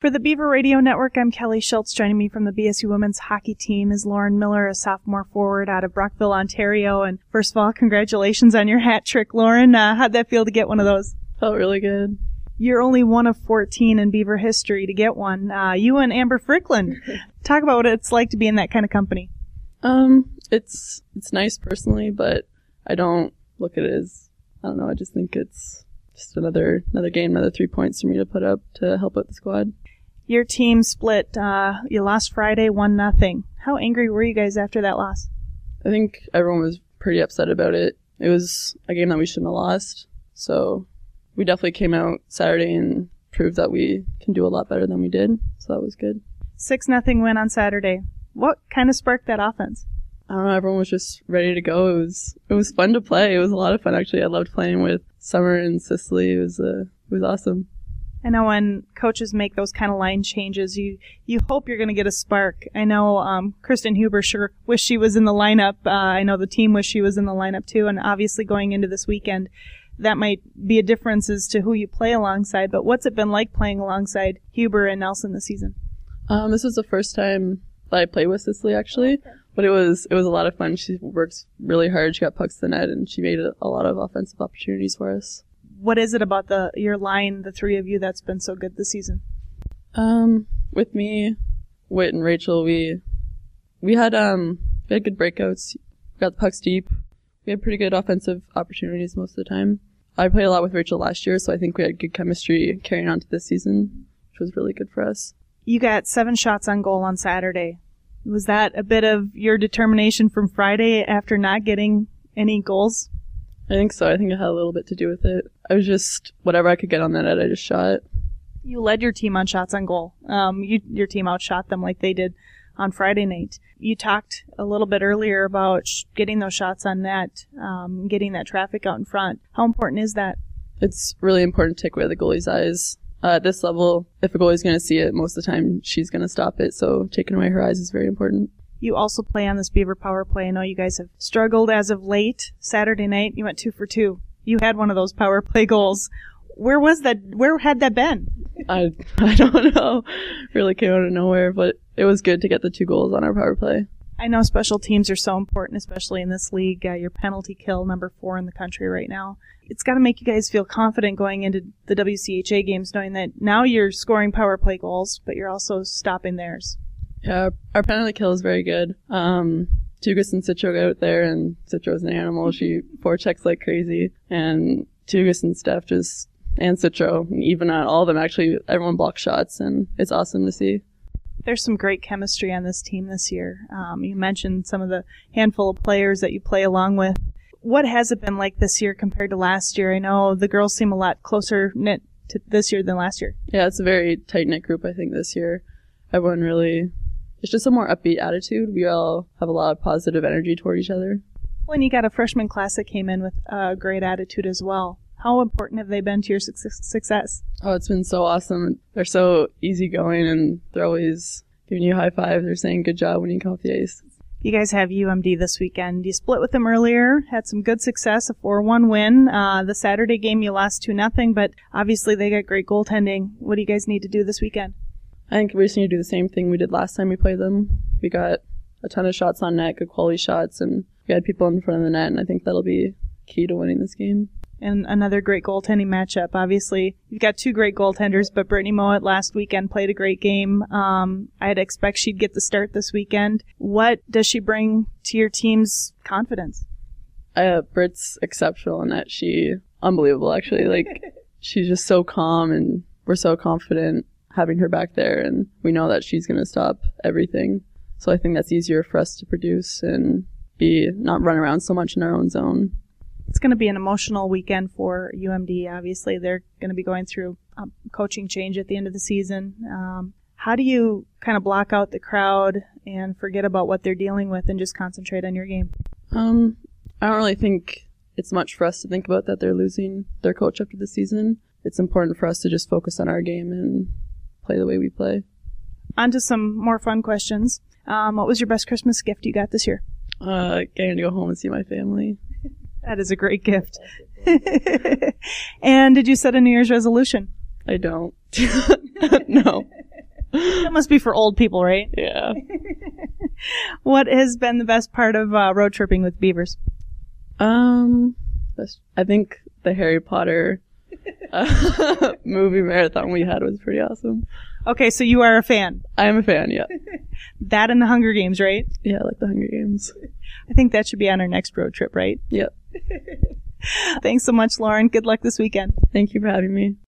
For the Beaver Radio Network, I'm Kelly Schultz. Joining me from the BSU women's hockey team is Lauren Miller, a sophomore forward out of Brockville, Ontario. And first of all, congratulations on your hat trick, Lauren. How'd that feel to get one of those? Felt really good. You're only one of 14 in Beaver history to get one. You and Amber Frickland. Talk about what it's like to be in that kind of company. It's nice personally, but I don't look at it as, I don't know, I just think it's just another game, another 3 points for me to put up to help out the squad. Your team split. You lost Friday 1-0. How angry were you guys after that loss? I think everyone was pretty upset about it. It was a game that we shouldn't have lost. So we definitely came out Saturday and proved that we can do a lot better than we did. So that was good. 6-0 win on Saturday. What kind of sparked that offense? I don't know. Everyone was just ready to go. It was fun to play. It was a lot of fun, actually. I loved playing with Summer and Cicely. It was awesome. I know when coaches make those kind of line changes, you hope you're going to get a spark. I know Kristen Huber sure wished she was in the lineup. I know the team wished she was in the lineup too. And obviously going into this weekend, that might be a difference as to who you play alongside. But what's it been like playing alongside Huber and Nelson this season? This was the first time that I played with Cicely, actually. Okay. But it was a lot of fun. She works really hard. She got pucks to the net, and she made a lot of offensive opportunities for us. What is it about your line, the three of you, that's been so good this season? With me, Whit, and Rachel, we had good breakouts. We got the pucks deep. We had pretty good offensive opportunities most of the time. I played a lot with Rachel last year, so I think we had good chemistry carrying on to this season, which was really good for us. You got 7 shots on goal on Saturday. Was that a bit of your determination from Friday after not getting any goals? I think so. I think it had a little bit to do with it. I was just, whatever I could get on the net, I just shot. You led your team on shots on goal. Your team outshot them like they did on Friday night. You talked a little bit earlier about getting those shots on net, getting that traffic out in front. How important is that? It's really important to take away the goalie's eyes. At this level, if a goalie's going to see it, most of the time she's going to stop it. So taking away her eyes is very important. You also play on this Beaver power play. I know you guys have struggled as of late. Saturday night, you went 2 for 2. You had one of those power play goals. Where was that? Where had that been? I don't know. Really came out of nowhere, but it was good to get the 2 goals on our power play. I know special teams are so important, especially in this league. Your penalty kill, number 4 in the country right now. It's got to make you guys feel confident going into the WCHA games, knowing that now you're scoring power play goals, but you're also stopping theirs. Yeah, our penalty kill is very good. Tugas and Citro go out there, and Citro's an animal. She forechecks like crazy, and Tugas and Steph and Citro, and even all of them, actually, everyone blocks shots, and it's awesome to see. There's some great chemistry on this team this year. You mentioned some of the handful of players that you play along with. What has it been like this year compared to last year? I know the girls seem a lot closer knit to this year than last year. Yeah, it's a very tight-knit group, I think, this year. Everyone really... It's just a more upbeat attitude. We all have a lot of positive energy toward each other. Well, and you got a freshman class that came in with a great attitude as well. How important have they been to your success? Oh, it's been so awesome. They're so easygoing, and they're always giving you a high five. They're saying good job when you come off the ice. You guys have UMD this weekend. You split with them earlier, had some good success, a 4-1 win. The Saturday game you lost 2-0, but obviously they got great goaltending. What do you guys need to do this weekend? I think we just need to do the same thing we did last time we played them. We got a ton of shots on net, good quality shots, and we had people in front of the net, and I think that'll be key to winning this game. And another great goaltending matchup. Obviously, you've got 2 great goaltenders, but Brittany Mowat last weekend played a great game. I'd expect she'd get the start this weekend. What does she bring to your team's confidence? Britt's exceptional in that unbelievable, actually. Like, she's just so calm, and we're so confident having her back there, and we know that she's going to stop everything. So I think that's easier for us to produce and not run around so much in our own zone. It's going to be an emotional weekend for UMD. Obviously, they're going to be going through coaching change at the end of the season. How do you kind of block out the crowd and forget about what they're dealing with and just concentrate on your game? I don't really think it's much for us to think about that they're losing their coach after the season. It's important for us to just focus on our game and play the way we play. On to some more fun questions. What was your best Christmas gift you got this year? Getting to go home and see my family. That is a great gift. And did you set a New Year's resolution? I don't. No. must be for old people, right? Yeah. What has been the best part of road tripping with Beavers? I think the Harry Potter movie marathon we had was pretty awesome. Okay, so you are a fan. I am a fan, yeah. That and the Hunger Games, right? Yeah, I like the Hunger Games. I think that should be on our next road trip, right? Yep. Thanks so much, Lauren. Good luck this weekend. Thank you for having me.